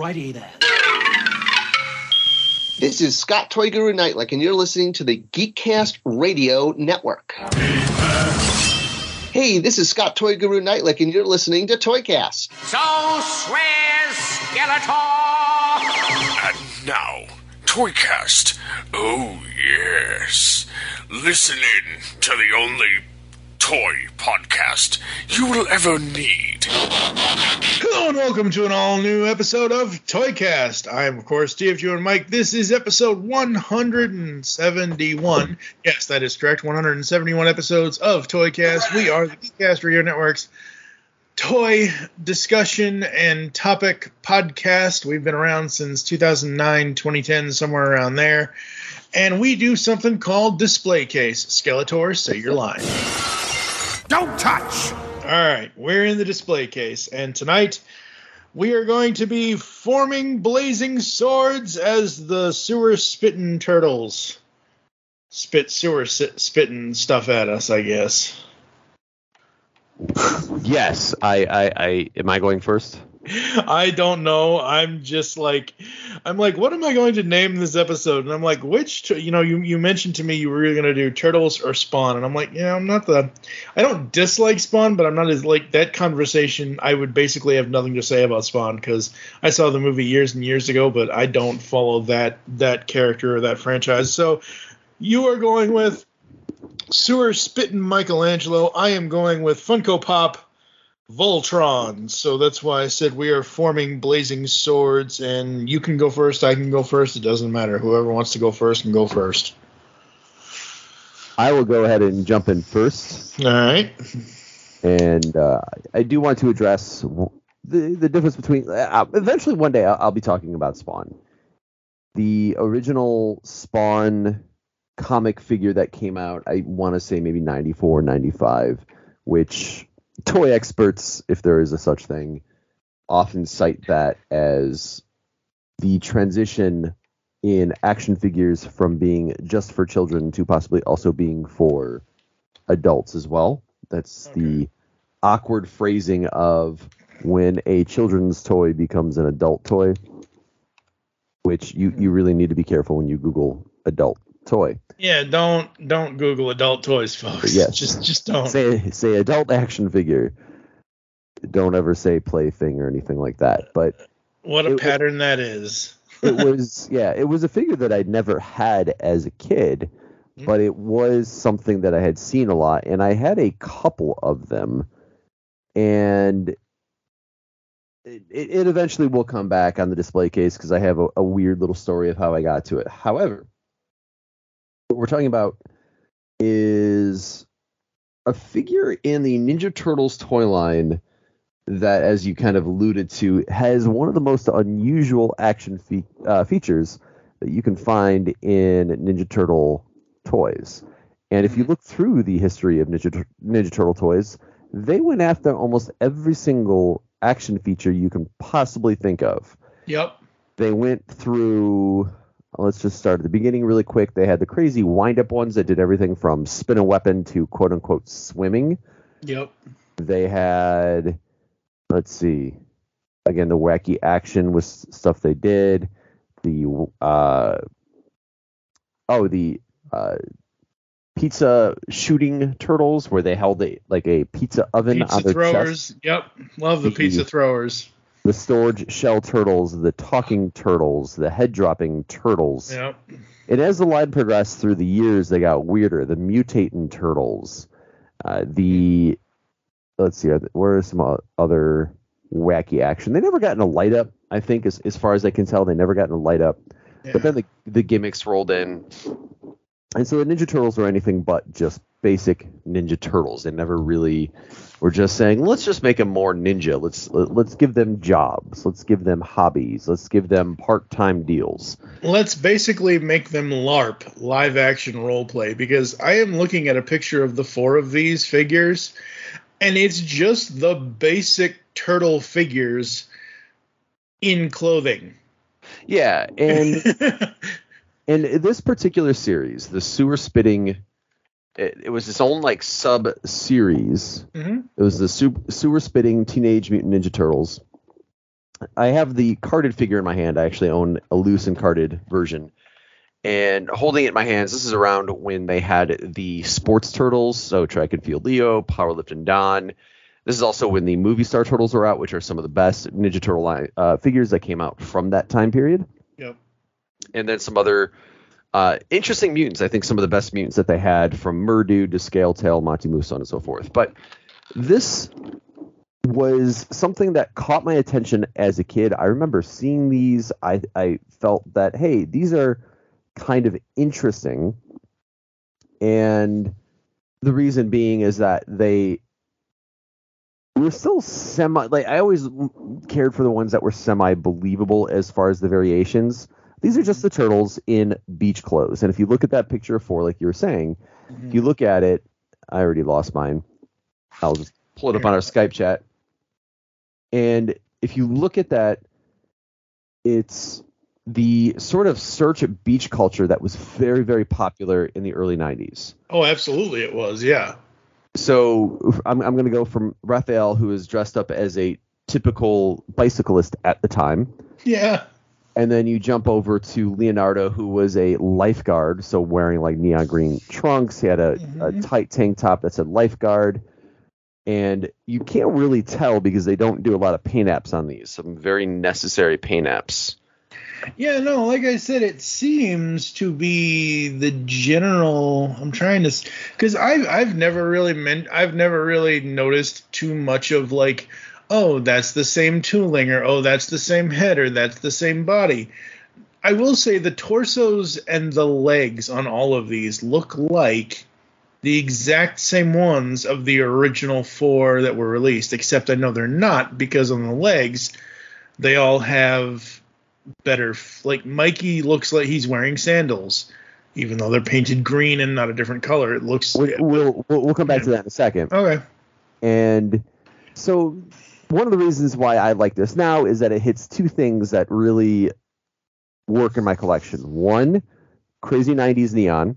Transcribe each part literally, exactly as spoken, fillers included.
Righty then. This is Scott Toy Guru Nightlick, and you're listening to the Geekcast Radio Network. Hey, this is Scott Toy Guru Nightlick, and you're listening to Toycast. So swears Skeletor! And now, Toycast. Oh, yes. Listen in to the only toy podcast you will ever need. Hello and welcome to an all-new episode of Toycast. I am, of course, T F G and Mike. This is episode one hundred seventy-one. Yes, that is correct. one hundred seventy-one episodes of Toycast. We are the Geekcast Radio Network's toy discussion and topic podcast. We've been around since two thousand nine, twenty ten, somewhere around there. And we do something called Display Case. Skeletor, say your line. Don't touch! All right, we're in the display case, and tonight we are going to be forming blazing swords as the sewer spitting turtles spit sewer spitting stuff at us, I guess. Yes, I, I, I, am I going first? I don't know. I'm just like, I'm like, what am I going to name this episode? And I'm like, which, you know, you, you mentioned to me you were going to do Turtles or Spawn. And I'm like, yeah, I'm not the, I don't dislike Spawn, but I'm not as like that conversation. I would basically have nothing to say about Spawn because I saw the movie years and years ago, but I don't follow that, that character or that franchise. So you are going with Sewer Spittin' Michelangelo. I am going with Funko Pop Voltron. So that's why I said we are forming blazing swords, and you can go first, I can go first, it doesn't matter. Whoever wants to go first can go first. I will go ahead and jump in first. All right. And uh, I do want to address the, the difference between... Uh, eventually one day I'll, I'll be talking about Spawn. The original Spawn comic figure that came out, I want to say maybe ninety-four, ninety-five, which... toy experts, if there is a such thing, often cite that as the transition in action figures from being just for children to possibly also being for adults as well. That's okay. The awkward phrasing of when a children's toy becomes an adult toy, which you, you really need to be careful when you Google adult toy. Yeah, don't don't Google adult toys, folks. Yes. Just just don't. Say say adult action figure. Don't ever say plaything or anything like that. But what a it, pattern that is. It was yeah, it was a figure that I'd never had as a kid, mm-hmm. but it was something that I had seen a lot, and I had a couple of them, and it, it eventually will come back on the display case because I have a, a weird little story of how I got to it. However, what we're talking about is a figure in the Ninja Turtles toy line that, as you kind of alluded to, has one of the most unusual action fe- uh, features that you can find in Ninja Turtle toys. And if you look through the history of Ninja, Ninja Turtle toys, they went after almost every single action feature you can possibly think of. Yep. They went through... Let's just start at the beginning really quick. They had the crazy wind-up ones that did everything from spin a weapon to quote-unquote swimming. Yep. They had, let's see, again, the wacky action was stuff they did. The, uh, oh, the uh, pizza shooting turtles where they held a, like a pizza oven pizza on their throwers. chest. Yep. Love the, the pizza throwers. The storage shell turtles, the talking turtles, the head-dropping turtles. Yep. And as the line progressed through the years, they got weirder. The mutating turtles. Uh, the, let's see, where are some other wacky action? They never got in a light-up, I think, as, as far as I can tell. They never got in a light-up. Yeah. But then the, the gimmicks rolled in. And so the Ninja Turtles were anything but just basic Ninja Turtles. They never really were just saying, let's just make them more ninja. Let's let's give them jobs. Let's give them hobbies. Let's give them part-time deals. Let's basically make them LARP, live-action role-play, because I am looking at a picture of the four of these figures, and it's just the basic turtle figures in clothing. Yeah, and... And this particular series, the sewer spitting, it, it was its own like sub series. Mm-hmm. It was the su- sewer spitting Teenage Mutant Ninja Turtles. I have the carded figure in my hand. I actually own a loose and carded version. And holding it in my hands, this is around when they had the sports turtles, so Track and Field Leo, Powerlifting Don. This is also when the movie star turtles were out, which are some of the best Ninja Turtle line, uh, figures that came out from that time period. Yep. And then some other uh, interesting mutants. I think some of the best mutants that they had, from Murdu to Scaletail, Monty Moose, so on and so forth. But this was something that caught my attention as a kid. I remember seeing these. I, I felt that, hey, these are kind of interesting, and the reason being is that they were still semi, like, I always cared for the ones that were semi believable as far as the variations. These are just the turtles in beach clothes, and if you look at that picture of four, like you were saying, mm-hmm. if you look at it, I already lost mine. I'll just pull it up on our Skype chat, and if you look at that, it's the sort of search at beach culture that was very, very popular in the early nineties. Oh, absolutely it was, yeah. So I'm, I'm going to go from Raphael, who is dressed up as a typical bicyclist at the time. Yeah. And then you jump over to Leonardo, who was a lifeguard, so wearing like neon green trunks. He had a, mm-hmm. a tight tank top that said lifeguard. And you can't really tell because they don't do a lot of paint apps on these, some very necessary paint apps. Yeah, no, like I said, it seems to be the general. I'm trying to, because I've I've never really meant I've never really noticed too much of like, oh, that's the same tooling, or oh, that's the same head, or that's the same body. I will say the torsos and the legs on all of these look like the exact same ones of the original four that were released, except I know they're not, because on the legs they all have better, like Mikey looks like he's wearing sandals, even though they're painted green and not a different color. It looks. We'll we'll, we'll come back yeah. to that in a second. Okay. And so one of the reasons why I like this now is that it hits two things that really work in my collection. One, crazy nineties neon.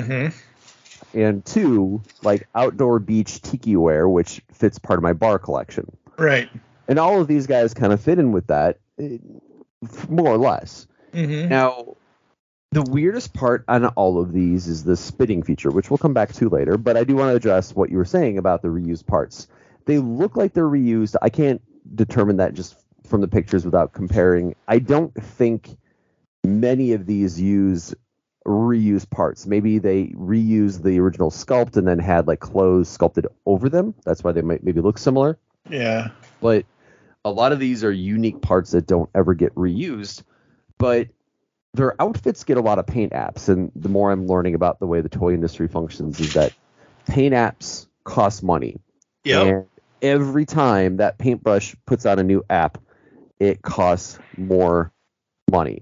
Mm-hmm. And two, like outdoor beach tiki wear, which fits part of my bar collection. Right. And all of these guys kind of fit in with that. It, more or less. Mm-hmm. Now, the weirdest part on all of these is the spitting feature, which we'll come back to later, but I do want to address what you were saying about the reused parts. They look like they're reused. I can't determine that just from the pictures without comparing. I don't think many of these use reused parts. Maybe they reused the original sculpt and then had like clothes sculpted over them. That's why they might maybe look similar. Yeah. But a lot of these are unique parts that don't ever get reused, but their outfits get a lot of paint apps. And the more I'm learning about the way the toy industry functions is that paint apps cost money. Yeah. And every time that paintbrush puts out a new app, it costs more money.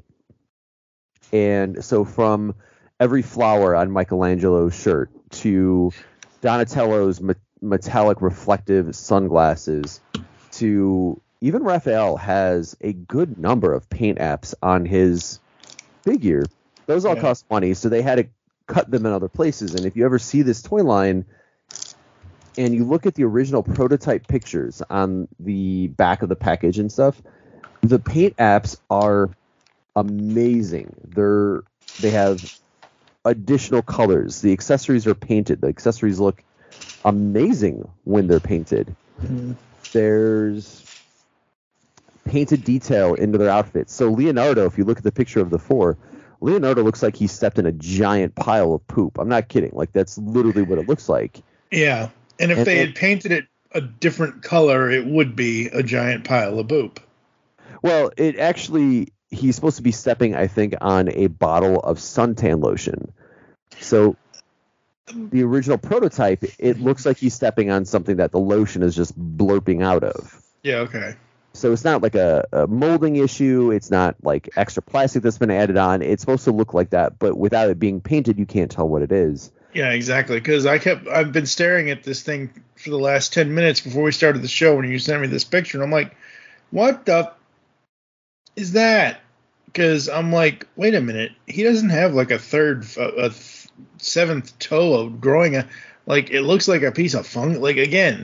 And so from every flower on Michelangelo's shirt to Donatello's me- metallic reflective sunglasses to even Raphael has a good number of paint apps on his figure. Those all yeah. cost money, so they had to cut them in other places. And if you ever see this toy line and you look at the original prototype pictures on the back of the package and stuff, the paint apps are amazing. They're they have additional colors. The accessories are painted. The accessories look amazing when they're painted. Mm-hmm. There's painted detail into their outfits. So Leonardo, if you look at the picture of the four, Leonardo looks like he stepped in a giant pile of poop. I'm not kidding. Like, that's literally what it looks like. Yeah. And if and, they had painted it a different color, it would be a giant pile of poop. Well, it actually, he's supposed to be stepping, I think, on a bottle of suntan lotion. So the original prototype, it looks like he's stepping on something that the lotion is just blurping out of. Yeah, okay. So it's not like a, a molding issue. It's not like extra plastic that's been added on. It's supposed to look like that, but without it being painted, you can't tell what it is. Yeah, exactly. Because I kept, I've been staring at this thing for the last ten minutes before we started the show when you sent me this picture, and I'm like, what the is that? Because I'm like, wait a minute, he doesn't have like a third, a seventh toe growing. A, like, it looks like a piece of fungus. Like, again,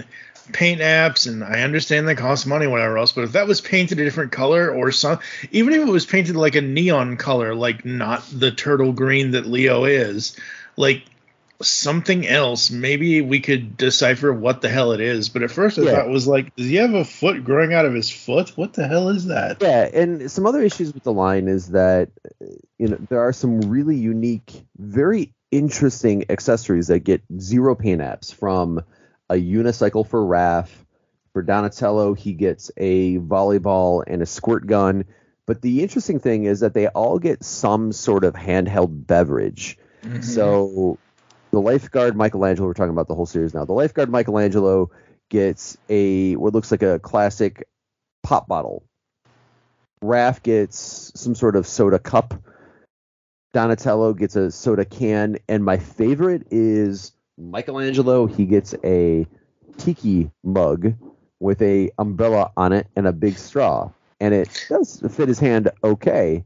paint apps, and I understand they cost money, whatever else, but if that was painted a different color or some, even if it was painted like a neon color, like not the turtle green that Leo is, like something else, maybe we could decipher what the hell it is. But at first I Yeah. thought it was like, does he have a foot growing out of his foot? What the hell is that? Yeah, and some other issues with the line is that you know there are some really unique, very interesting accessories that get zero paint apps, from a unicycle for Raph. For Donatello, he gets a volleyball and a squirt gun. But the interesting thing is that they all get some sort of handheld beverage. Mm-hmm. So the lifeguard Michelangelo, we're talking about the whole series now. The lifeguard Michelangelo gets a what looks like a classic pop bottle. Raph gets some sort of soda cup. Donatello gets a soda can. And my favorite is Michelangelo. He gets a tiki mug with a umbrella on it and a big straw. And it does fit his hand okay.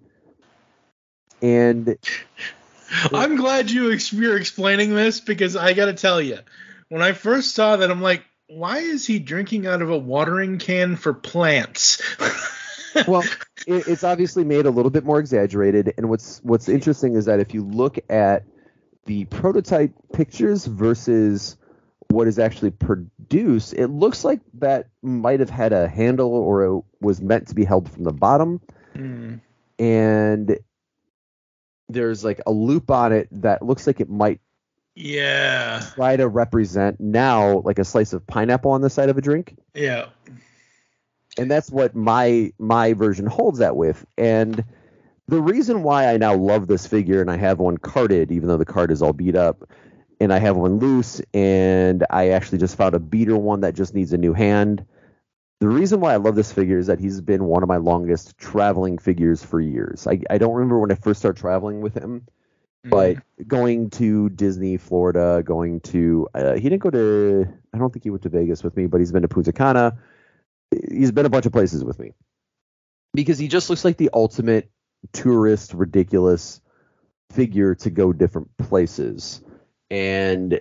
And I'm glad you ex- you're explaining this, because I got to tell you, when I first saw that, I'm like, why is he drinking out of a watering can for plants? well, it, it's obviously made a little bit more exaggerated. And what's what's interesting is that if you look at the prototype pictures versus what is actually produced, it looks like that might have had a handle, or it was meant to be held from the bottom. Mm. And there's like a loop on it that looks like it might Yeah. try to represent now like a slice of pineapple on the side of a drink. Yeah. And that's what my my version holds that with. And the reason why I now love this figure, and I have one carded, even though the card is all beat up, and I have one loose, and I actually just found a beater one that just needs a new hand. The reason why I love this figure is that he's been one of my longest traveling figures for years. I, I don't remember when I first started traveling with him, but going to Disney, Florida, going to, uh, he didn't go to, I don't think he went to Vegas with me, but he's been to Punta Cana. He's been a bunch of places with me. Because he just looks like the ultimate tourist, ridiculous figure to go different places. And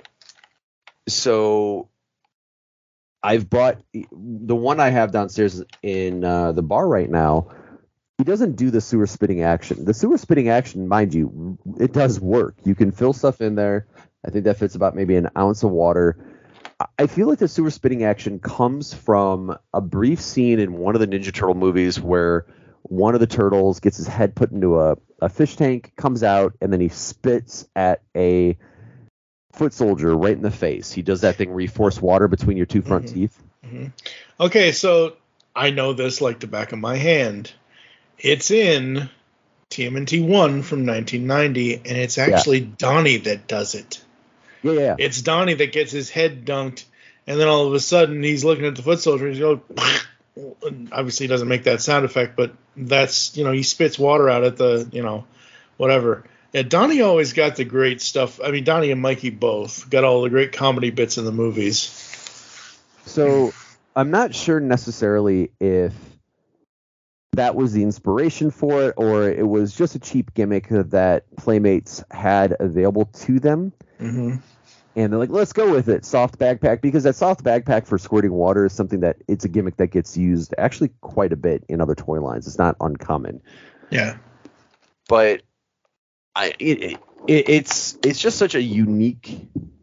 so I've bought the one I have downstairs in uh, the bar right now. He doesn't do the sewer spitting action. The sewer spitting action, mind you, it does work. You can fill stuff in there. I think that fits about maybe an ounce of water. I feel like the sewer spitting action comes from a brief scene in one of the Ninja Turtle movies where one of the turtles gets his head put into a, a fish tank, comes out, and then he spits at a foot soldier right in the face. He does that thing where you force water between your two front Mm-hmm. teeth. Mm-hmm. Okay, so I know this like the back of my hand. It's in T M N T one from nineteen ninety, and it's actually yeah. Donnie that does it. Yeah, yeah. It's Donnie that gets his head dunked, and then all of a sudden he's looking at the foot soldier, and he's going, obviously he doesn't make that sound effect, but that's, you know, he spits water out at the, you know, whatever. Yeah, Donnie always got the great stuff. I mean, Donnie and Mikey both got all the great comedy bits in the movies. So I'm not sure necessarily if that was the inspiration for it, or it was just a cheap gimmick that Playmates had available to them. Mm-hmm. And they're like, let's go with it. Soft backpack, because that soft backpack for squirting water is something that it's a gimmick that gets used actually quite a bit in other toy lines. It's not uncommon. Yeah. But I, it, it, it's it's just such a unique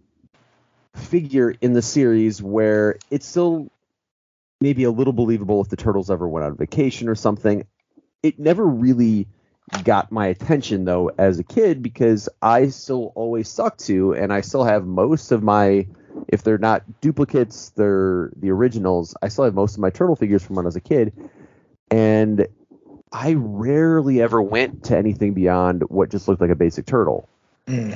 figure in the series where it's still maybe a little believable if the Turtles ever went on vacation or something. It never really got my attention, though, as a kid, because I still always stuck to, and I still have most of my, if they're not duplicates, they're the originals, I still have most of my Turtle figures from when I was a kid. And I rarely ever went to anything beyond what just looked like a basic turtle. Mm.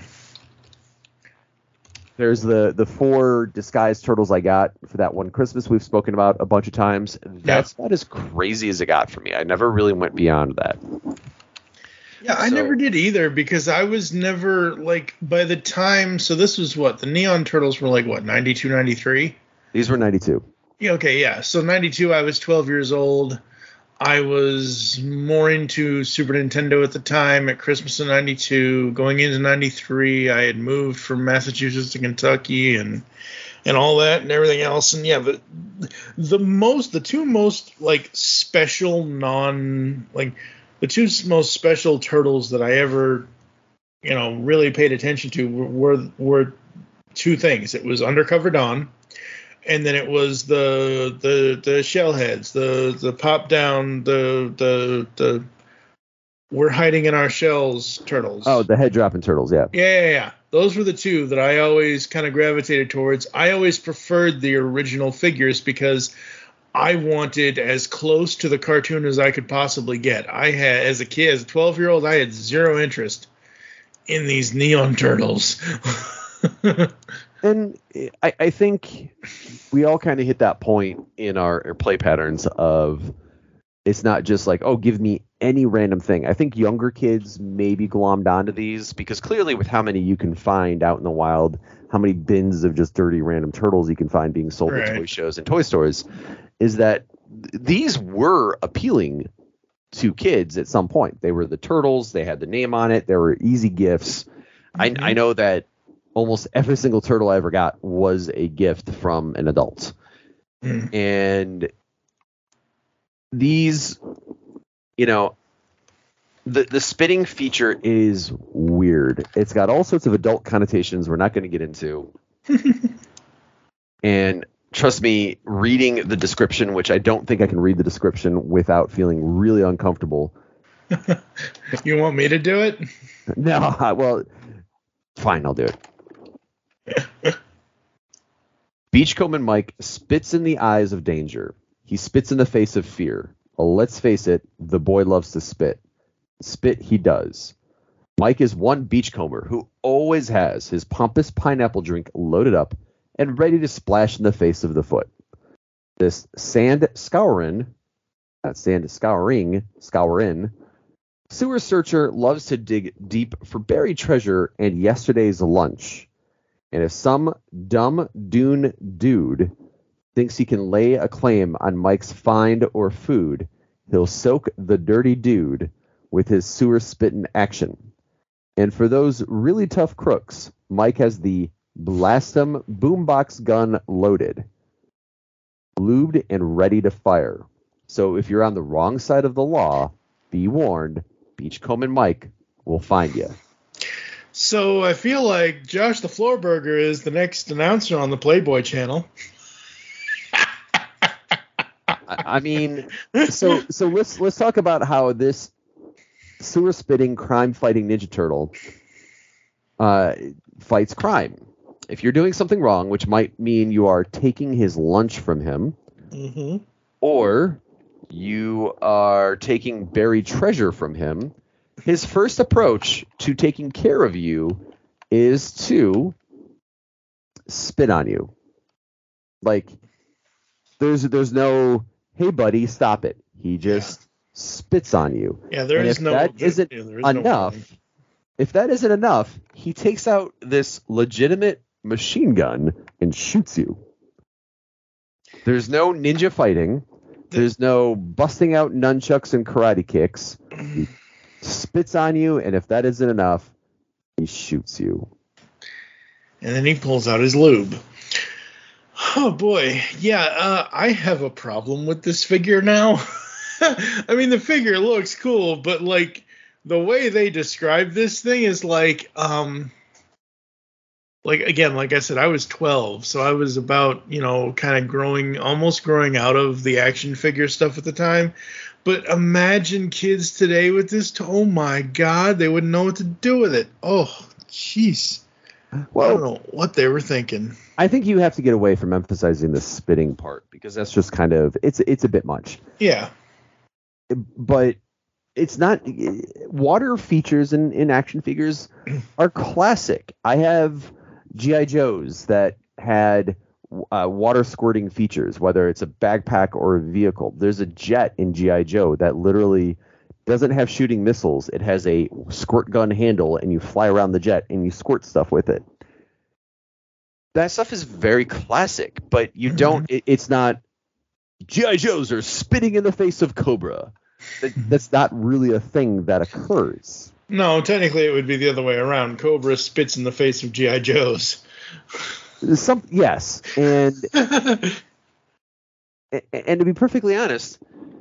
There's the the four disguised turtles I got for that one Christmas we've spoken about a bunch of times. That's yeah. not as crazy as it got for me. I never really went beyond that. Yeah, I so, never did either, because I was never, like, by the time, so this was what, the Neon Turtles were like, what, ninety-two, ninety-three? These were ninety-two. Yeah, okay, yeah. So ninety-two, I was twelve years old. I was more into Super Nintendo at the time at Christmas of ninety-two. Going into ninety-three, I had moved from Massachusetts to Kentucky, and and all that and everything else. And yeah, the the most the two most like special non like the two most special turtles that I ever you know really paid attention to were were, were two things. It was Undercover Dawn, and then it was the the the Shellheads, the the pop down, the the the we're hiding in our shells turtles. Oh, the head dropping turtles, yeah. Yeah, yeah, yeah. Those were the two that I always kind of gravitated towards. I always preferred the original figures because I wanted as close to the cartoon as I could possibly get. I had, as a kid, as a twelve-year-old, I had zero interest in these neon turtles. And I, I think we all kind of hit that point in our, our play patterns of it's not just like, oh, give me any random thing. I think younger kids maybe glommed onto these because clearly with how many you can find out in the wild, how many bins of just dirty random turtles you can find being sold right. at toy shows and toy stores, is that th- these were appealing to kids at some point. They were the turtles. They had the name on it. They were easy gifts. Mm-hmm. I, I know that almost every single turtle I ever got was a gift from an adult. Mm. And these, you know, the the spitting feature is weird. It's got all sorts of adult connotations we're not going to get into. And trust me, reading the description, which I don't think I can read the description without feeling really uncomfortable. You want me to do it? No, well, fine, I'll do it. Beachcomber Mike spits in the eyes of danger. He spits in the face of fear. Well, let's face it, the boy loves to spit. Spit he does. Mike is one beachcomber who always has his pompous pineapple drink loaded up and ready to splash in the face of the foot. This sand scouring, not sand scouring, scouring, sewer searcher loves to dig deep for buried treasure and yesterday's lunch. And if some dumb dune dude thinks he can lay a claim on Mike's find or food, he'll soak the dirty dude with his sewer spitting action. And for those really tough crooks, Mike has the Blastum boombox gun loaded, lubed and ready to fire. So if you're on the wrong side of the law, be warned, Beachcomber Mike will find you. So I feel like Josh the Floorburger is the next announcer on the Playboy channel. I mean, so so let's let's talk about how this sewer spitting crime fighting Ninja Turtle uh, fights crime. If you're doing something wrong, which might mean you are taking his lunch from him, mm-hmm. or you are taking buried treasure from him, his first approach to taking care of you is to spit on you. Like, there's there's no, hey buddy, stop it. He just yeah. spits on you. Yeah, there and is if no. That there, isn't yeah, there is enough. No if that isn't enough, he takes out this legitimate machine gun and shoots you. There's no ninja fighting. There's no busting out nunchucks and karate kicks. He spits on you, and if that isn't enough, he shoots you. And then he pulls out his lube. Oh boy, yeah, uh, I have a problem with this figure now. I mean, the figure looks cool, but like the way they describe this thing is like, um, like again, like I said, I was twelve, so I was about, you know, kind of growing, almost growing out of the action figure stuff at the time. But imagine kids today with this. T- oh my God, they wouldn't know what to do with it. Oh, jeez. Well, I don't know what they were thinking. I think you have to get away from emphasizing the spitting part because that's just kind of it's it's a bit much. Yeah. But it's not water features in, in action figures are classic. I have G I. Joes that had uh, water squirting features, whether it's a backpack or a vehicle. There's a jet in G I. Joe that literally doesn't have shooting missiles. It has a squirt gun handle, and you fly around the jet and you squirt stuff with it. That stuff is very classic, but you don't. It, it's not. G I. Joes are spitting in the face of Cobra. That, that's not really a thing that occurs. No, technically it would be the other way around. Cobra spits in the face of G I. Joes. Some yes, and and to be perfectly honest,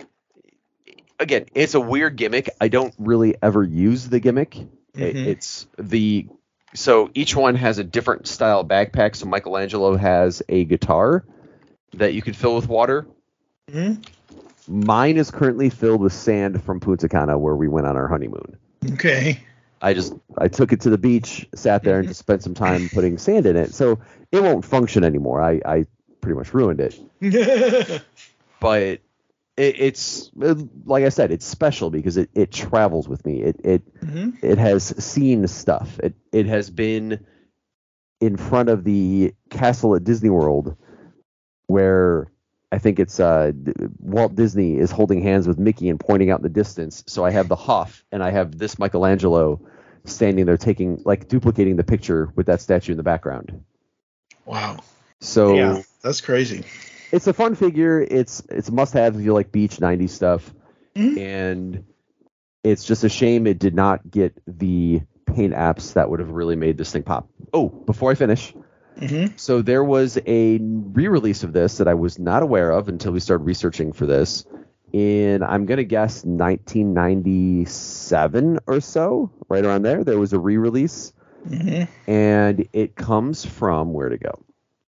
again, it's a weird gimmick. I don't really ever use the gimmick. Mm-hmm. It, it's the so each one has a different style backpack. So Michelangelo has a guitar that you could fill with water. Mm-hmm. Mine is currently filled with sand from Punta Cana, where we went on our honeymoon. Okay. I just I took it to the beach, sat there, and just spent some time putting sand in it. So it won't function anymore. I, I pretty much ruined it. But it, it's like I said, it's special because it, it travels with me. It it mm-hmm. it has seen stuff. It it has been in front of the castle at Disney World, where I think it's uh, Walt Disney is holding hands with Mickey and pointing out in the distance. So I have the Hoff and I have this Michelangelo standing there taking, like, duplicating the picture with that statue in the background. Wow. So yeah, that's crazy. It's a fun figure. It's it's a must-have if you like beach nineties stuff. Mm-hmm. And it's just a shame it did not get the paint apps that would have really made this thing pop. Oh, before I finish... Mm-hmm. So there was a re-release of this that I was not aware of until we started researching for this in, I'm going to guess, nineteen ninety-seven or so, right around there. There was a re-release, mm-hmm. and it comes from, where to go?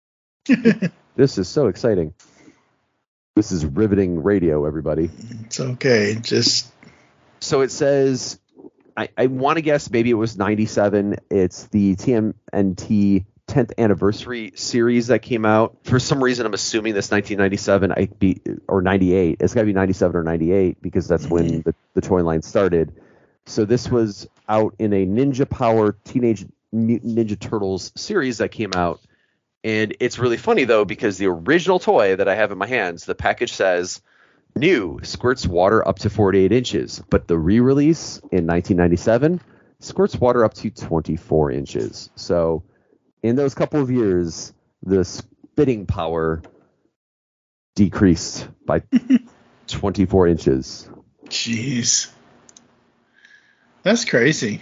This is so exciting. This is riveting radio, everybody. It's okay. Just So it says, I, I want to guess maybe it was ninety-seven. It's the T M N T tenth anniversary series that came out. For some reason, I'm assuming this nineteen ninety-seven I be or ninety-eight. It's got to be ninety-seven or ninety-eight because that's when the, the toy line started. So this was out in a Ninja Power Teenage Mutant Ninja Turtles series that came out. And it's really funny, though, because the original toy that I have in my hands, the package says, new, squirts water up to forty-eight inches. But the re-release in nineteen ninety-seven squirts water up to twenty-four inches. So in those couple of years, the spitting power decreased by twenty-four inches. Jeez. That's crazy.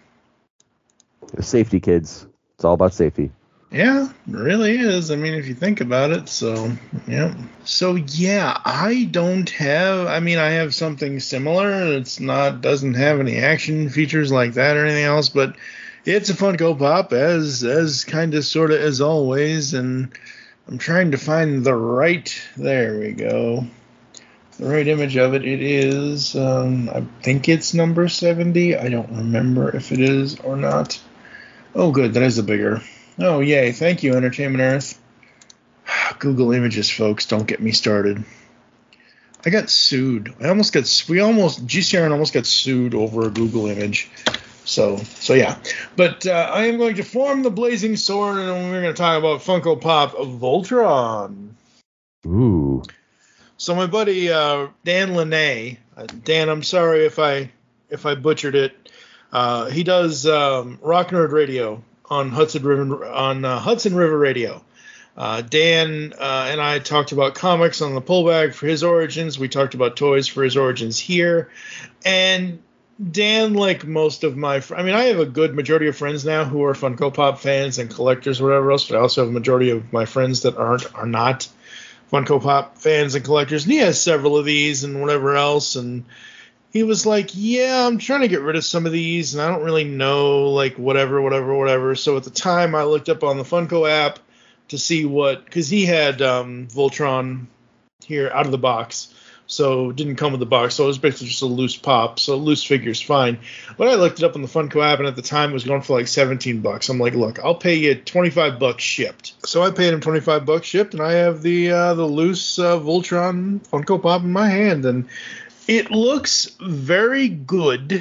Safety, kids. It's all about safety. Yeah, it really is. I mean, if you think about it, so, yeah. So, yeah, I don't have, I mean, I have something similar. It's not, doesn't have any action features like that or anything else, but it's a Funko Pop, as as kind of sort of as always, and I'm trying to find the right, there we go, the right image of it. It is, um, I think it's number seventy. I don't remember if it is or not. Oh, good, that is a bigger. Oh, yay, thank you, Entertainment Earth. Google Images, folks, don't get me started. I got sued. I almost got, we almost, G C R N almost got sued over a Google image. So, so yeah. But uh, I am going to form the Blazing Sword, and we're going to talk about Funko Pop Voltron. Ooh. So my buddy uh, Dan Lene, uh, Dan, I'm sorry if I if I butchered it. Uh, he does um, Rock Nerd Radio on Hudson River on uh, Hudson River Radio. Uh, Dan uh, and I talked about comics on the Pullback for his origins. We talked about toys for his origins here, and Dan, like most of my, fr- I mean, I have a good majority of friends now who are Funko Pop fans and collectors, or whatever else. But I also have a majority of my friends that aren't are not Funko Pop fans and collectors. And he has several of these and whatever else. And he was like, "Yeah, I'm trying to get rid of some of these, and I don't really know, like whatever, whatever, whatever." So at the time, I looked up on the Funko app to see what, because he had um, Voltron here out of the box. So it didn't come with the box, so it was basically just a loose pop. So loose figure's fine. But I looked it up on the Funko app, and at the time it was going for like seventeen bucks. I'm like, look, I'll pay you twenty-five bucks shipped. So I paid him twenty-five bucks shipped, and I have the uh, the loose uh, Voltron Funko Pop in my hand, and it looks very good.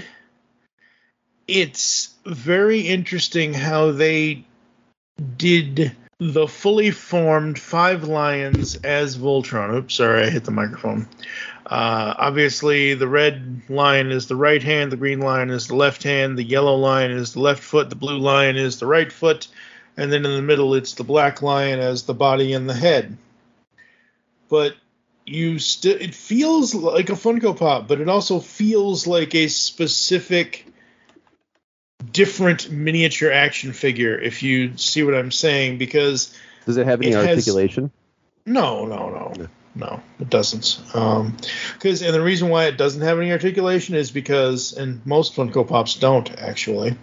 It's very interesting how they did the fully formed five lions as Voltron. Oops, sorry, I hit the microphone. Uh, obviously, the red lion is the right hand, the green lion is the left hand, the yellow lion is the left foot, the blue lion is the right foot, and then in the middle it's the black lion as the body and the head. But you still, it feels like a Funko Pop, but it also feels like a specific different miniature action figure, if you see what I'm saying, because does it have any it has- articulation? No, no, no, no, it doesn't. Um, because and the reason why it doesn't have any articulation is because, and most Funko Pops don't actually.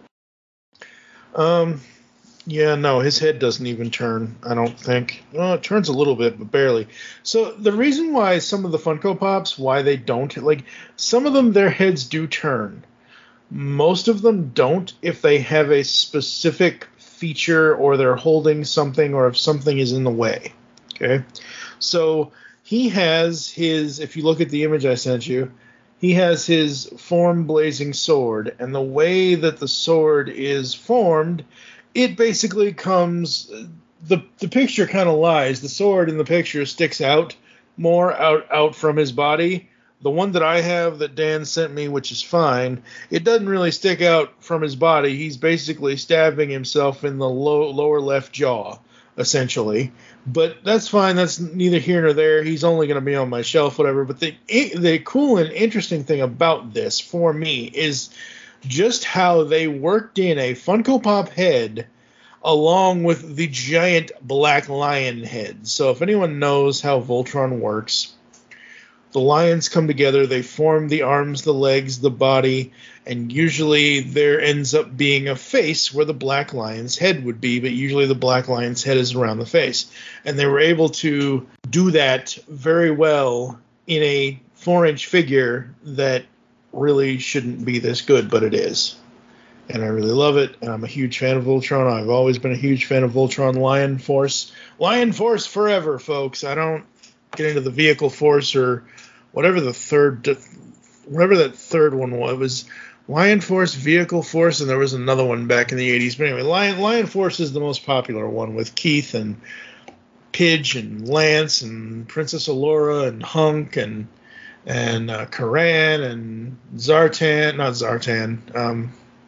Um, yeah, no, his head doesn't even turn. I don't think. Well, it turns a little bit, but barely. So the reason why some of the Funko Pops, why they don't, like some of them, their heads do turn. Most of them don't if they have a specific feature or they're holding something or if something is in the way. Okay, so he has his, if you look at the image I sent you, he has his form blazing sword, and the way that the sword is formed, it basically comes, the the picture kind of lies. The sword in the picture sticks out more out, out from his body. The one that I have that Dan sent me, which is fine, it doesn't really stick out from his body. He's basically stabbing himself in the low, lower left jaw, essentially. But that's fine. That's neither here nor there. He's only going to be on my shelf, whatever. But the the cool and interesting thing about this, for me, is just how they worked in a Funko Pop head along with the giant black lion head. So if anyone knows how Voltron works, the lions come together, they form the arms, the legs, the body, and usually there ends up being a face where the black lion's head would be, but usually the black lion's head is around the face. And they were able to do that very well in a four-inch figure that really shouldn't be this good, but it is. And I really love it, and I'm a huge fan of Voltron. I've always been a huge fan of Voltron Lion Force. Lion Force forever, folks. I don't get into the Vehicle Force or whatever the third, whatever that third one was. It was Lion Force, Vehicle Force, and there was another one back in the eighties. But anyway, Lion, Lion Force is the most popular one with Keith and Pidge and Lance and Princess Allura and Hunk and and uh, Karan and Zartan, not Zartan, um,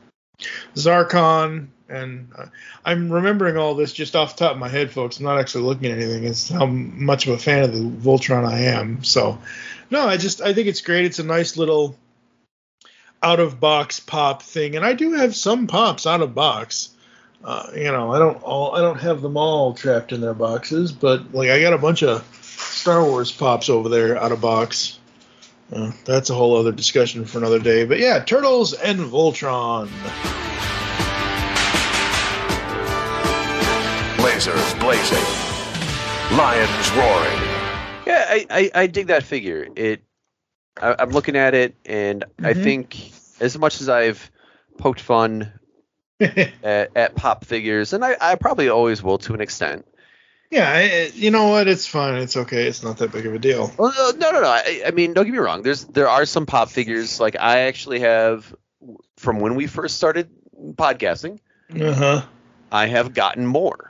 Zarkon. And uh, I'm remembering all this just off the top of my head, folks. I'm not actually looking at anything. It's how much of a fan of the Voltron I am. So, no, I just I think it's great. It's a nice little out-of-box pop thing, and I do have some pops out of box. Uh, you know, I don't all I don't have them all trapped in their boxes, but like I got a bunch of Star Wars pops over there out of box. Uh, that's a whole other discussion for another day. But yeah, Turtles and Voltron. Lasers blazing, lions roaring. Yeah, I, I, I dig that figure. It, I, I'm looking at it, and mm-hmm. I think as much as I've poked fun at, at pop figures, and I, I probably always will to an extent. Yeah, I, you know what? It's fine. It's okay. It's not that big of a deal. Well, no, no, no. I, I mean, don't get me wrong. There's there are some pop figures. Like I actually have from when we first started podcasting. Uh huh. I have gotten more.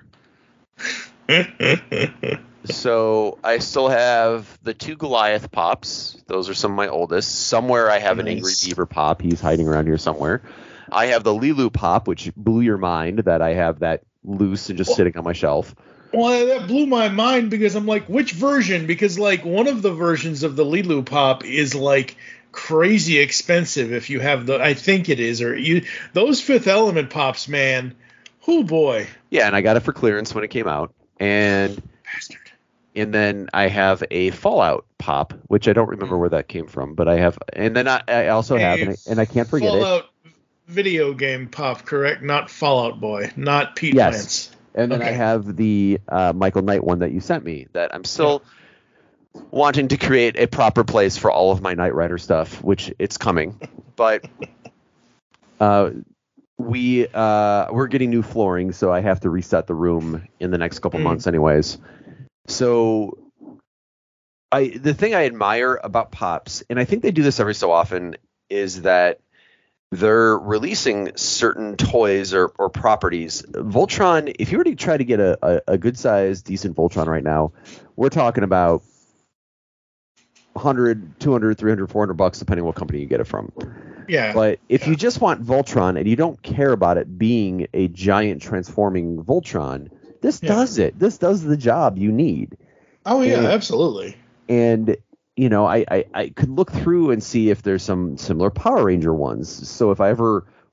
So I still have the two Goliath pops. Those are some of my oldest. Somewhere I have nice. An Angry Beaver pop. He's hiding around here somewhere. I have the Lilu pop, which blew your mind that I have that loose and just well, sitting on my shelf. Well, that blew my mind because I'm like, which version? Because like one of the versions of the Lilu pop is like crazy expensive if you have the, I think it is, or you, those Fifth Element pops, man. Oh boy. Yeah, and I got it for clearance when it came out. And bastard. And then I have a Fallout pop, which I don't remember where that came from, but I have, and then I, I also a have, and I, and I can't forget Fallout it. Fallout video game pop, correct? Not Fallout Boy, not Pete yes. Wentz. And then okay. I have the uh, Michael Knight one that you sent me that I'm still yeah. wanting to create a proper place for all of my Knight Rider stuff, which it's coming. But uh, we, uh, we're getting new flooring, so I have to reset the room in the next couple mm. months anyways. So I the thing I admire about Pops, and I think they do this every so often, is that they're releasing certain toys or, or properties. Voltron, if you were to try to get a, a, a good-sized, decent Voltron right now, we're talking about one hundred, two hundred, three hundred, four hundred bucks, depending on what company you get it from. Yeah. But if yeah. you just want Voltron and you don't care about it being a giant transforming Voltron, this yeah. does it. This does the job you need. Oh, yeah, and, absolutely. And, you know, I, I, I could look through and see if there's some similar Power Ranger ones. So if I ever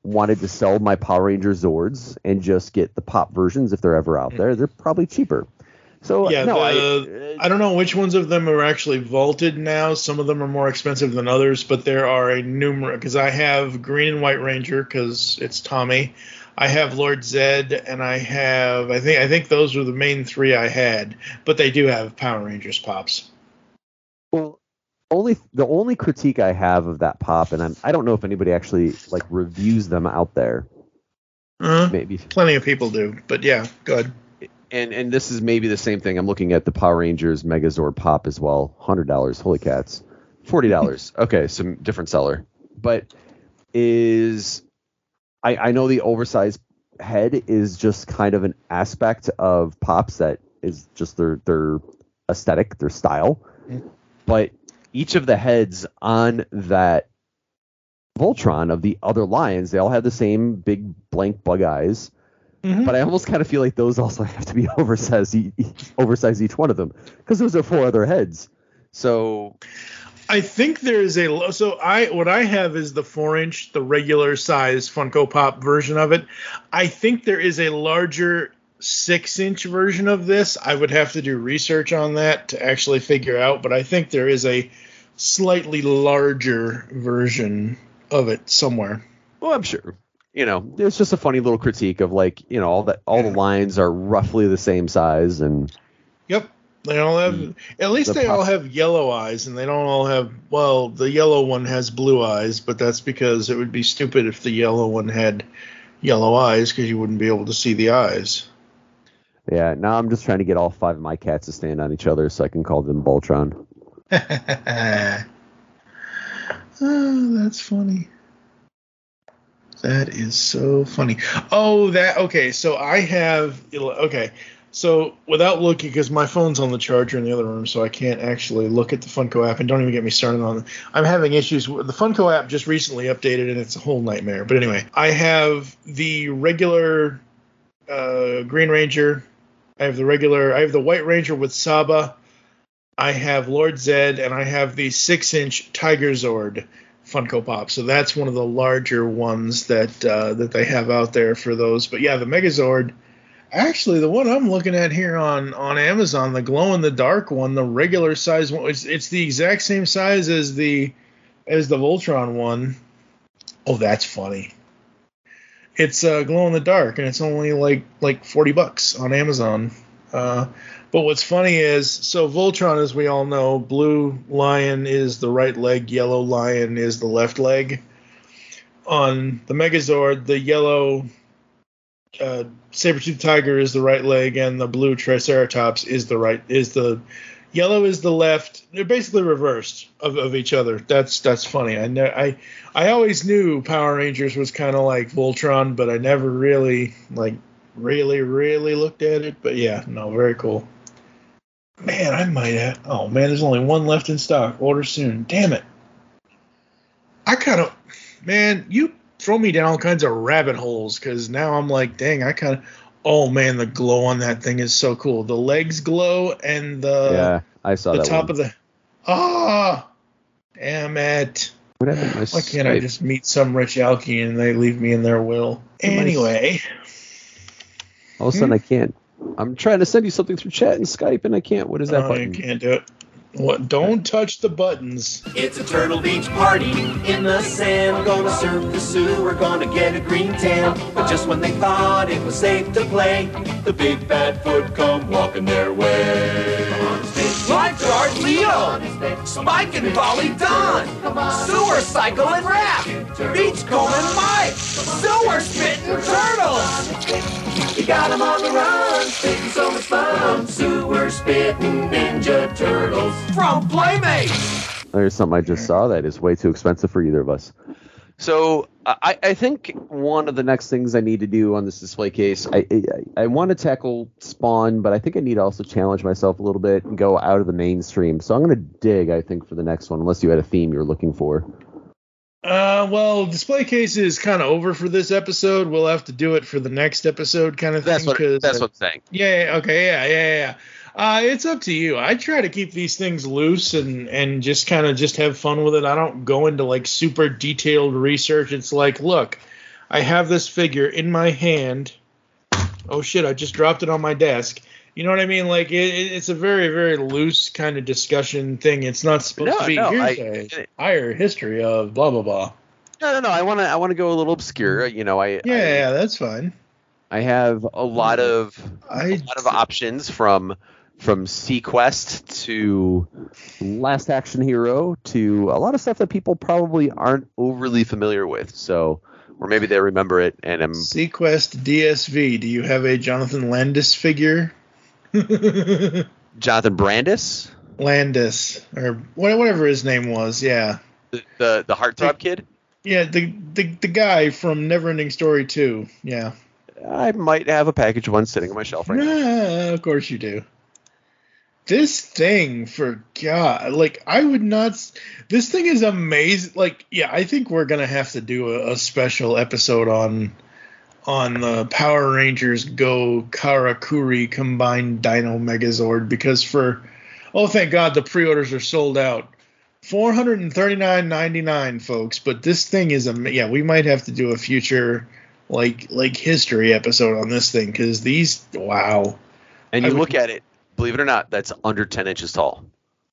wanted to sell my Power Ranger Zords and just get the pop versions if they're ever out there, they're probably cheaper. So yeah, no, the, I I don't know which ones of them are actually vaulted now. Some of them are more expensive than others, but there are a numerous. Because I have Green and White Ranger because it's Tommy. I have Lord Zed, and I have I think I think those were the main three I had. But they do have Power Rangers pops. Well, only the only critique I have of that pop, and I'm I don't know if anybody actually like reviews them out there. Uh, Maybe plenty of people do, but yeah, good. And and this is maybe the same thing. I'm looking at the Power Rangers Megazord pop as well. one hundred dollars. Holy cats. forty dollars. Okay, some different seller. But is I, I know the oversized head is just kind of an aspect of pops that is just their their aesthetic, their style. Mm-hmm. But each of the heads on that Voltron of the other lions, they all have the same big blank bug eyes. Mm-hmm. But I almost kind of feel like those also have to be oversized, oversized each one of them, because those are four other heads. So I think there is a so I what I have is the four inch, the regular size Funko Pop version of it. I think there is a larger six inch version of this. I would have to do research on that to actually figure out, but I think there is a slightly larger version of it somewhere. Well, I'm sure. You know, it's just a funny little critique of like, you know, all that all the lines are roughly the same size, and yep, they all have mm, at least the they pop- all have yellow eyes, and they don't all have. Well, the yellow one has blue eyes, but that's because it would be stupid if the yellow one had yellow eyes, because you wouldn't be able to see the eyes. Yeah, now I'm just trying to get all five of my cats to stand on each other so I can call them Voltron. Oh, that's funny. That is so funny. Oh, that okay. So I have okay. So without looking, because my phone's on the charger in the other room, so I can't actually look at the Funko app. And don't even get me started on it. I'm having issues with the Funko app. Just recently updated, and it's a whole nightmare. But anyway, I have the regular uh, Green Ranger. I have the regular. I have the White Ranger with Saba. I have Lord Zed, and I have the six-inch Tiger Zord Funko Pop. So that's one of the larger ones that uh, that they have out there for those. But yeah, the Megazord. Actually, the one I'm looking at here on, on Amazon, the glow in the dark one, the regular size one, it's, it's the exact same size as the as the Voltron one. Oh, that's funny. It's uh, glow in the dark, and it's only like like forty bucks on Amazon. Uh, but what's funny is, so Voltron, as we all know, blue lion is the right leg, yellow lion is the left leg. On the Megazord, the yellow uh, saber-toothed tiger is the right leg, and the blue Triceratops is the right is the yellow is the left. They're basically reversed of, of each other. That's that's funny. I know I I always knew Power Rangers was kind of like Voltron, but I never really like really really looked at it. But yeah, no, very cool. Man, I might have. Oh man, there's only one left in stock. Order soon. Damn it. I kind of, man, you throw me down all kinds of rabbit holes, because now I'm like, dang, I kind of. Oh man, the glow on that thing is so cool. The legs glow, and the yeah, I saw the that top one. of the. Ah, oh, damn it. What happened? Why can't I just meet some rich alky and they leave me in their will? Anyway. All of a sudden, hmm? I can't. I'm trying to send you something through chat and Skype, and I can't. What is that oh, button? You can't do it. What? Don't touch the buttons. It's a Turtle Beach party in the sand. We're gonna surf the Soo, we're gonna get a green tan. But just when they thought it was safe to play, the big bad foot come walking their way. Lifeguard Leo, Spike and Dolly Don, Sewer Cycle and Rap, Beachcomb and Mike, Sewer Spittin' Turtles. You got them on the run, spitting so much fun. Sewer Spittin' Ninja Turtles from Playmates. There's something I just saw that is way too expensive for either of us. So I, I think one of the next things I need to do on this display case, I, I, I want to tackle Spawn, but I think I need to also challenge myself a little bit and go out of the mainstream. So I'm going to dig, I think, for the next one, unless you had a theme you're looking for. Uh, well, display case is kind of over for this episode. We'll have to do it for the next episode, kind of thing. That's what, that's uh, what I'm saying. Yeah, okay, yeah, yeah, yeah. Uh, it's up to you. I try to keep these things loose and, and just kind of just have fun with it. I don't go into like super detailed research. It's like, look, I have this figure in my hand. Oh shit! I just dropped it on my desk. You know what I mean? Like it, it's a very, very loose kind of discussion thing. It's not supposed No, to be no, here's I- a higher history of blah blah blah. No, no, no. I want to. I want to go a little obscure. You know, I. Yeah, I, yeah, that's fine. I have a lot of I a lot of options from from Sequest to Last Action Hero to a lot of stuff that people probably aren't overly familiar with. So, or maybe they remember it, and I'm Sequest D S V. Do you have a Jonathan Landis figure? Jonathan Brandis, Landis or wha- whatever his name was. Yeah, the the, the heartthrob kid. yeah, the the the guy from Neverending Story two. Yeah, I might have a package one sitting on my shelf right now. yeah, of course you do. This thing, for God, like I would not. s- This thing is amazing. Like, yeah, I think we're gonna have to do a, a special episode on on the Power Rangers Go Karakuri combined Dino Megazord because for oh thank God the pre-orders are sold out. four hundred thirty-nine ninety-nine, folks. But this thing is a yeah. We might have to do a future like like history episode on this thing because these wow. And I you would- look at it, believe it or not, that's under ten inches tall.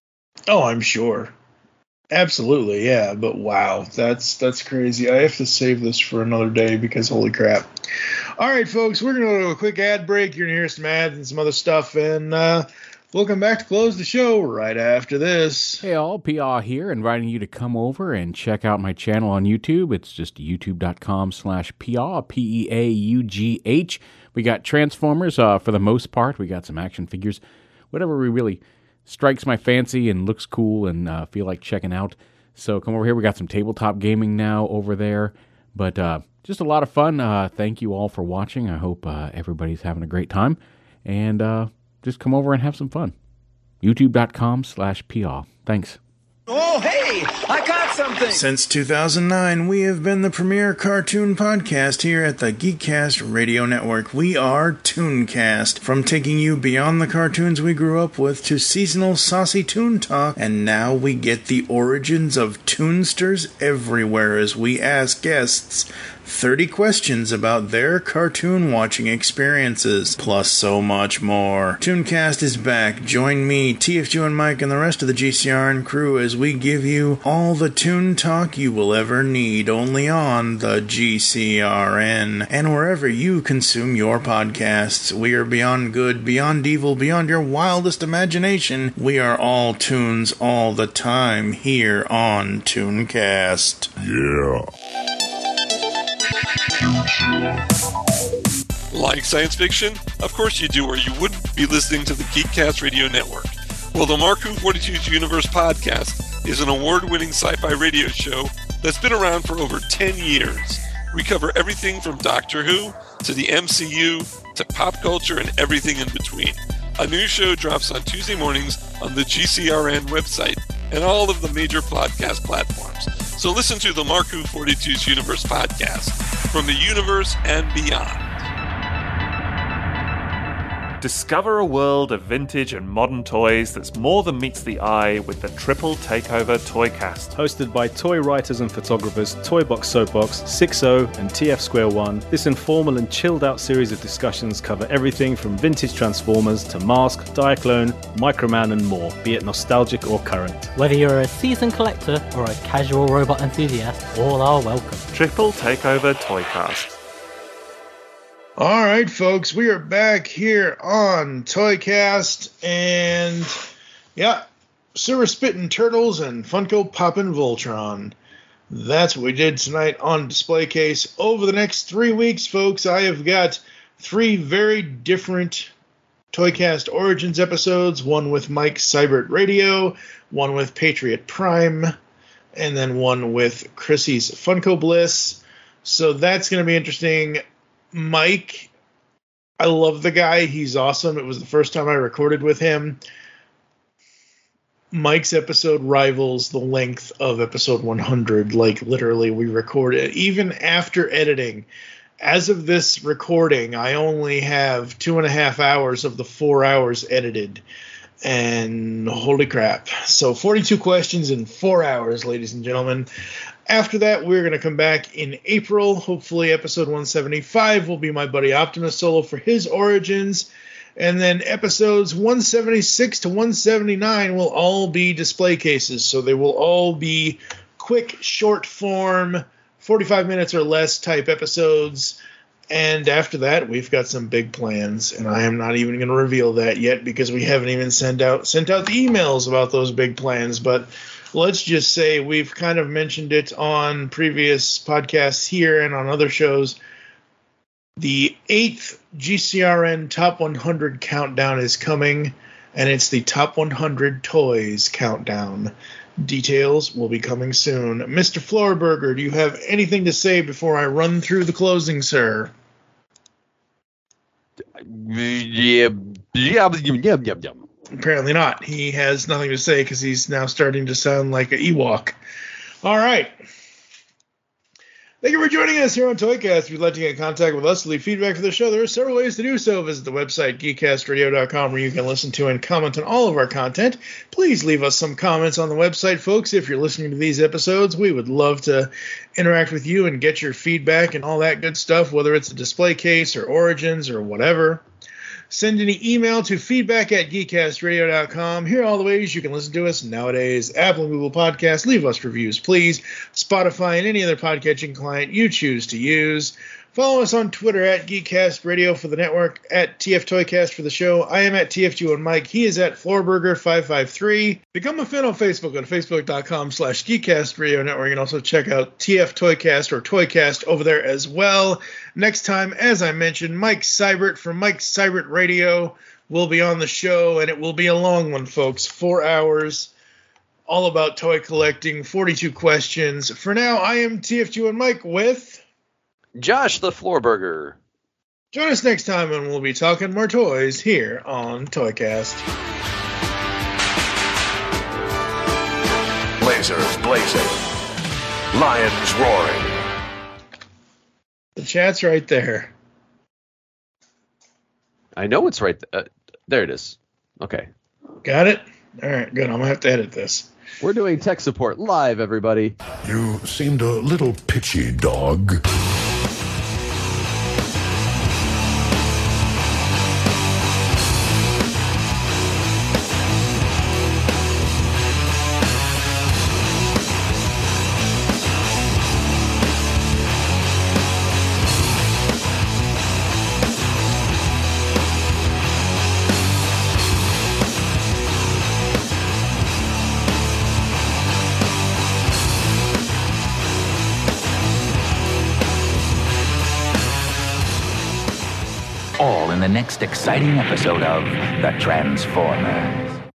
Oh, I'm sure. Absolutely, yeah. But wow, that's that's crazy. I have to save this for another day because holy crap. All right, folks, we're gonna go to a quick ad break. You're gonna hear some ads and some other stuff, and uh, we'll come back to close the show right after this. Hey all, P R here, inviting you to come over and check out my channel on YouTube. It's just youtube.com slash PR, P E A U G H. We got Transformers uh, for the most part. We got some action figures. Whatever we really strikes my fancy and looks cool and uh, feel like checking out. So come over here. We got some tabletop gaming now over there. But uh, just a lot of fun. Uh, thank you all for watching. I hope uh, everybody's having a great time. And uh, just come over and have some fun. youtube.com slash PR. Thanks. Oh, hey, I got something. Since two thousand nine, we have been the premier cartoon podcast here at the Geekcast Radio Network. We are Tooncast, from taking you beyond the cartoons we grew up with to seasonal saucy toon talk, and now we get the origins of Toonsters everywhere as we ask guests thirty questions about their cartoon watching experiences, plus so much more. Tooncast is back. Join me, T F G and Mike, and the rest of the G C R N crew as we give you all the toon talk you will ever need, only on the G C R N. And wherever you consume your podcasts, we are beyond good, beyond evil, beyond your wildest imagination. We are all tunes all the time here on Tooncast. Yeah. Like science fiction? Of course you do, or you wouldn't be listening to the Geekcast Radio Network. Well, the Marku forty-two's Universe podcast is an award-winning sci-fi radio show that's been around for over ten years. We cover everything from Doctor Who to the M C U to pop culture and everything in between. A new show drops on Tuesday mornings on the G C R N website and all of the major podcast platforms. So listen to the Marku forty-two's Universe podcast from the universe and beyond. Discover a world of vintage and modern toys that's more than meets the eye with the Triple Takeover Toycast. Hosted by toy writers and photographers Toybox Soapbox, six oh, and T F Square One, this informal and chilled out series of discussions cover everything from vintage Transformers to Mask, Diaclone, Microman and more, be it nostalgic or current. Whether you're a seasoned collector or a casual robot enthusiast, all are welcome. Triple Takeover Toycast. All right, folks, we are back here on Toycast, and yeah, Sewer Spittin' Turtles and Funko Poppin' Voltron. That's what we did tonight on Display Case. Over the next three weeks, folks, I have got three very different Toycast Origins episodes, one with Mike Seibert Radio, one with Patriot Prime, and then one with Chrissy's Funko Bliss. So that's going to be interesting. Mike, I love the guy. He's awesome. It was the first time I recorded with him. Mike's episode rivals the length of episode one hundred. Like, literally, we recorded, even after editing. As of this recording, I only have two and a half hours of the four hours edited. And holy crap. So forty-two questions in four hours, ladies and gentlemen. After that, we're going to come back in April. Hopefully episode one seventy-five will be my buddy Optimus solo for his origins. And then episodes one seventy-six to one seventy-nine will all be display cases. So they will all be quick, short form, forty-five minutes or less type episodes. And after that, we've got some big plans, and I am not even going to reveal that yet because we haven't even sent out sent out the emails about those big plans. But let's just say we've kind of mentioned it on previous podcasts here and on other shows. The eighth G C R N Top one hundred countdown is coming, and it's the Top one hundred Toys countdown. Details will be coming soon. Mister Floorburger, do you have anything to say before I run through the closing, sir? Yeah, yeah, yeah, yeah, yeah. Apparently not. He has nothing to say because he's now starting to sound like an Ewok. All right. Thank you for joining us here on Toycast. If you'd like to get in contact with us, leave feedback for the show, there are several ways to do so. Visit the website, geek cast radio dot com, where you can listen to and comment on all of our content. Please leave us some comments on the website, folks. If you're listening to these episodes, we would love to interact with you and get your feedback and all that good stuff, whether it's a display case or origins or whatever. Send an email to feedback at geek cast radio dot com. Here are all the ways you can listen to us nowadays. Apple and Google Podcasts. Leave us reviews, please. Spotify and any other podcatching client you choose to use. Follow us on Twitter at Geekcast Radio for the network, at T F Toycast for the show. I am at T F G one Mike. He is at Floorburger five five three. Become a fan on Facebook at facebook dot com slash Geekcast Radio Network. You can also check out T F Toycast or Toycast over there as well. Next time, as I mentioned, Mike Seibert from Mike Seibert Radio will be on the show, and it will be a long one, folks. Four hours, all about toy collecting, forty-two questions. For now, I am T F G one Mike with Josh the Floorburger. Join us next time when we'll be talking more toys here on Toycast. Lasers blazing. Lions roaring. The chat's right there. I know it's right. Th- uh, there it is. Okay. Got it? All right, good. I'm going to have to edit this. We're doing tech support live, everybody. You seemed a little pitchy, dog. All in the next exciting episode of The Transformers.